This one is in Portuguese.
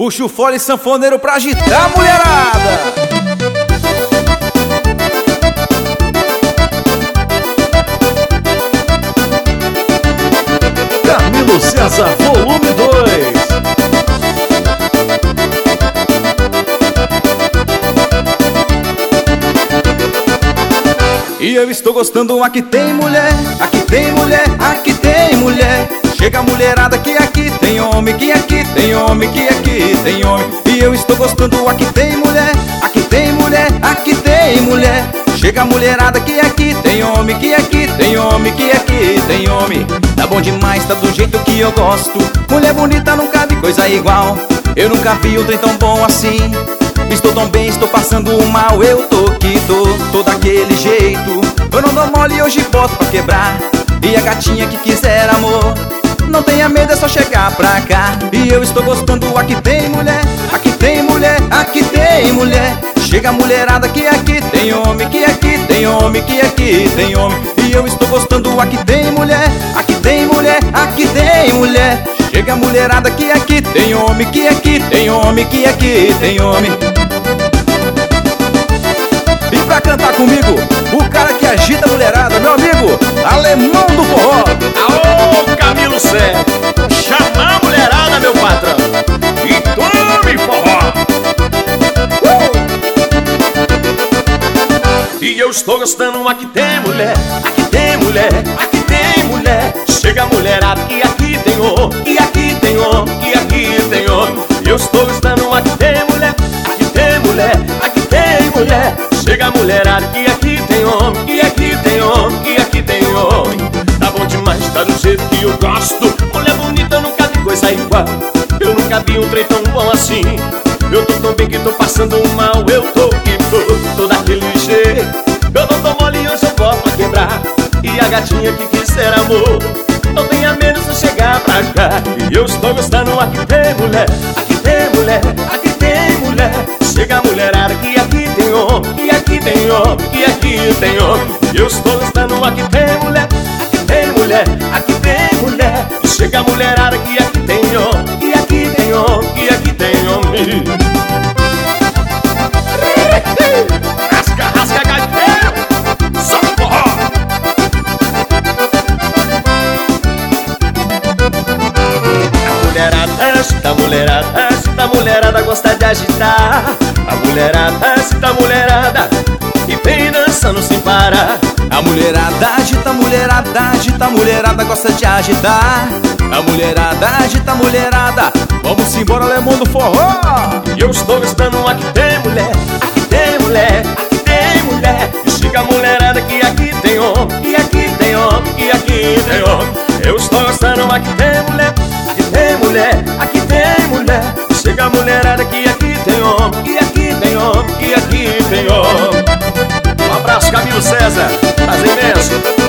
Puxa o fole sanfoneiro pra agitar a mulherada. Camilo César, volume 2. E eu estou gostando, aqui tem mulher, aqui tem mulher, aqui tem mulher. Chega a mulherada que aqui tem homem, que aqui tem homem, que aqui tem homem. E eu estou gostando, aqui tem mulher, aqui tem mulher, aqui tem mulher. Chega a mulherada que aqui tem homem, que aqui tem homem, que aqui tem homem. Tá bom demais, tá do jeito que eu gosto. Mulher bonita, nunca vi coisa igual. Eu nunca vi um trem tão bom assim. Estou tão bem, estou passando mal. Eu tô que tô daquele jeito. Eu não dou mole, hoje boto pra quebrar. E a gatinha que quiser amor, não tenha medo, é só chegar pra cá. E eu estou gostando, aqui tem mulher, aqui tem mulher, aqui tem mulher. Chega a mulherada que aqui tem homem, que aqui tem homem, que aqui tem homem. E eu estou gostando, aqui tem mulher, aqui tem mulher, aqui tem mulher. Chega a mulherada que aqui tem homem, que aqui tem homem, que aqui tem homem. E pra cantar comigo, o cara que agita a mulherada, meu amigo, Alemão do Forró. Aô, Camilo César, chama a mulherada, meu patrão, e tome forró. E eu estou gostando, aqui tem mulher, aqui tem mulher, aqui tem mulher. Chega a mulherada que aqui tem homem, que aqui tem homem, que aqui tem homem. E eu estou gostando, aqui tem mulher, aqui tem mulher, aqui tem mulher. Chega a mulherada que aqui tem homem, que aqui tem homem, que aqui tem homem. Tá bom demais, tá do jeito que eu gosto. Mulher bonita, eu nunca vi coisa igual. Eu nunca vi um trem tão bom assim. Eu tô tão bem que tô passando mal. Eu tô que tô daquele jeito. Eu não tô mole, hoje eu boto pra quebrar. E a gatinha que quiser amor, não tenha medo se chegar pra cá. E eu estou gostando, aqui tem mulher, aqui tem mulher, aqui tem mulher. Chega a mulherada que aqui tem homem, que aqui tem homem, que aqui tem homem. E eu estou gostando, aqui tem mulher, aqui tem mulher, aqui tem mulher. Chega a mulherada que aqui tem homem, que aqui tem homem, que aqui tem homem. Rasca, rasca, gaiteiro, só forró. A mulherada agita, a mulherada agita, a mulherada gosta de agitar. A mulherada agita, a mulherada e vem dançando sem parar. A mulherada agita, a mulherada agita, a mulherada gosta de agitar. A mulherada agita, a mulherada, vamos embora, Alemão do Forró. E eu estou gostando, aqui tem mulher, aqui tem mulher, aqui tem mulher. E chega a mulherada que aqui tem homem, que aqui tem homem, que aqui tem homem. Eu estou gostando, aqui tem mulher, aqui tem mulher, aqui tem mulher. E chega a mulherada que aqui tem homem, que aqui tem homem, que aqui tem homem. Um abraço, Camilo César, prazer imenso.